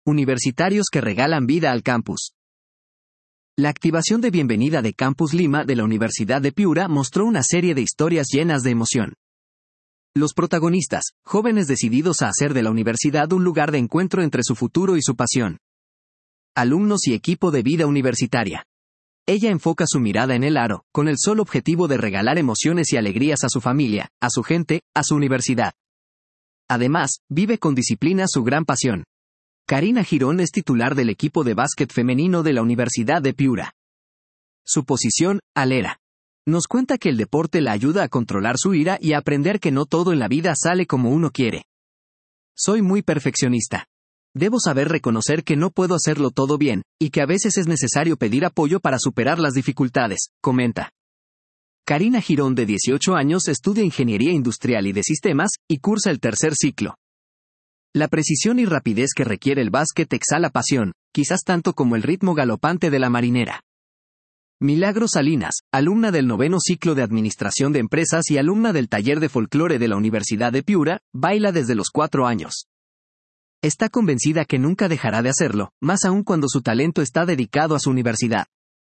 Universitarios que regalan vida al campus. La activación de bienvenida de Campus Lima de la Universidad de Piura mostró una serie de historias llenas de emoción. Los protagonistas, jóvenes decididos a hacer de la universidad un lugar de encuentro entre su futuro y su pasión. Alumnos y equipo de vida universitaria. Ella enfoca su mirada en el aro, con el solo objetivo de regalar emociones y alegrías a su familia, a su gente, a su universidad. Además, vive con disciplina su gran pasión. Karina Girón es titular del equipo de básquet femenino de la Universidad de Piura. Su posición, alera. Nos cuenta que el deporte la ayuda a controlar su ira y a aprender que no todo en la vida sale como uno quiere. Soy muy perfeccionista. Debo saber reconocer que no puedo hacerlo todo bien, y que a veces es necesario pedir apoyo para superar las dificultades, comenta. Karina Girón, de 18 años, estudia Ingeniería Industrial y de Sistemas, y cursa el tercer ciclo. La precisión y rapidez que requiere el básquet exhala pasión, quizás tanto como el ritmo galopante de la marinera. Milagros Salinas, alumna del 9º ciclo de Administración de Empresas y alumna del taller de folclore de la Universidad de Piura, baila desde los 4 años. Está convencida que nunca dejará de hacerlo, más aún cuando su talento está dedicado a su universidad.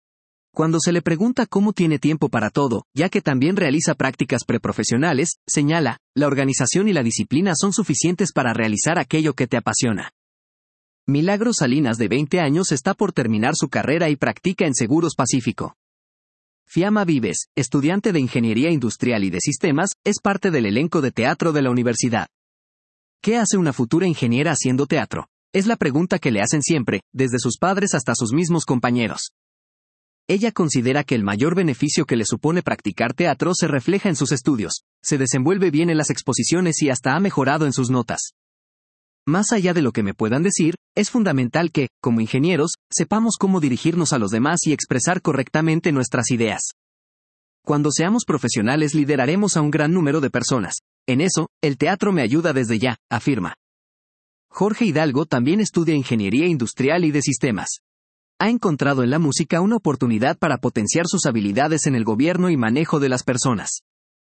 Cuando se le pregunta cómo tiene tiempo para todo, ya que también realiza prácticas preprofesionales, señala, la organización y la disciplina son suficientes para realizar aquello que te apasiona. Milagros Salinas, de 20 años, está por terminar su carrera y practica en Seguros Pacífico. Fiamma Vives, estudiante de Ingeniería Industrial y de Sistemas, es parte del elenco de teatro de la universidad. ¿Qué hace una futura ingeniera haciendo teatro? Es la pregunta que le hacen siempre, desde sus padres hasta sus mismos compañeros. Ella considera que el mayor beneficio que le supone practicar teatro se refleja en sus estudios, se desenvuelve bien en las exposiciones y hasta ha mejorado en sus notas. Más allá de lo que me puedan decir, es fundamental que, como ingenieros, sepamos cómo dirigirnos a los demás y expresar correctamente nuestras ideas. Cuando seamos profesionales lideraremos a un gran número de personas. En eso, el teatro me ayuda desde ya, afirma. Jorge Hidalgo también estudia Ingeniería Industrial y de Sistemas. Ha encontrado en la música una oportunidad para potenciar sus habilidades en el gobierno y manejo de las personas.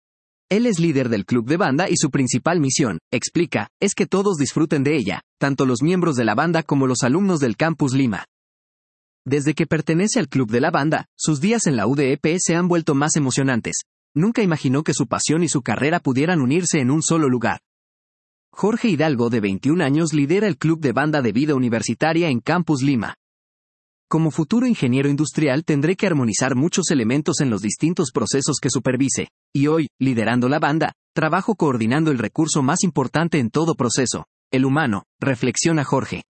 Él es líder del club de banda y su principal misión, explica, es que todos disfruten de ella, tanto los miembros de la banda como los alumnos del Campus Lima. Desde que pertenece al club de la banda, sus días en la UDEP se han vuelto más emocionantes. Nunca imaginó que su pasión y su carrera pudieran unirse en un solo lugar. Jorge Hidalgo, de 21 años, lidera el club de banda de vida universitaria en Campus Lima. Como futuro ingeniero industrial tendré que armonizar muchos elementos en los distintos procesos que supervise, y hoy, liderando la banda, trabajo coordinando el recurso más importante en todo proceso, el humano, reflexiona Jorge.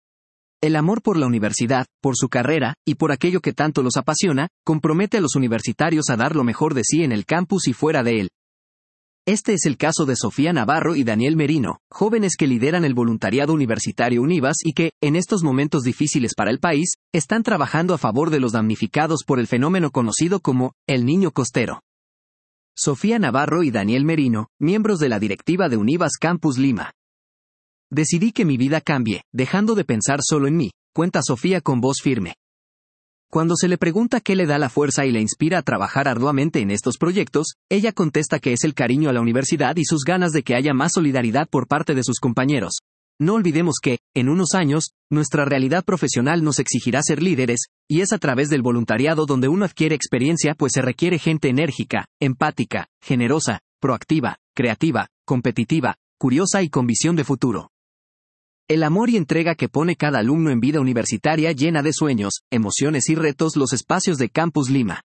El amor por la universidad, por su carrera, y por aquello que tanto los apasiona, compromete a los universitarios a dar lo mejor de sí en el campus y fuera de él. Este es el caso de Sofía Navarro y Daniel Merino, jóvenes que lideran el voluntariado universitario Univas y que, en estos momentos difíciles para el país, están trabajando a favor de los damnificados por el fenómeno conocido como el niño costero. Sofía Navarro y Daniel Merino, miembros de la directiva de Univas Campus Lima. Decidí que mi vida cambie, dejando de pensar solo en mí, cuenta Sofía con voz firme. Cuando se le pregunta qué le da la fuerza y le inspira a trabajar arduamente en estos proyectos, ella contesta que es el cariño a la universidad y sus ganas de que haya más solidaridad por parte de sus compañeros. No olvidemos que, en unos años, nuestra realidad profesional nos exigirá ser líderes, y es a través del voluntariado donde uno adquiere experiencia, pues se requiere gente enérgica, empática, generosa, proactiva, creativa, competitiva, curiosa y con visión de futuro. El amor y entrega que pone cada alumno en vida universitaria llena de sueños, emociones y retos los espacios de Campus Lima.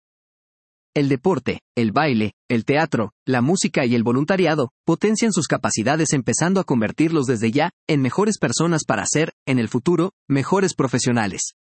El deporte, el baile, el teatro, la música y el voluntariado potencian sus capacidades empezando a convertirlos desde ya en mejores personas para ser, en el futuro, mejores profesionales.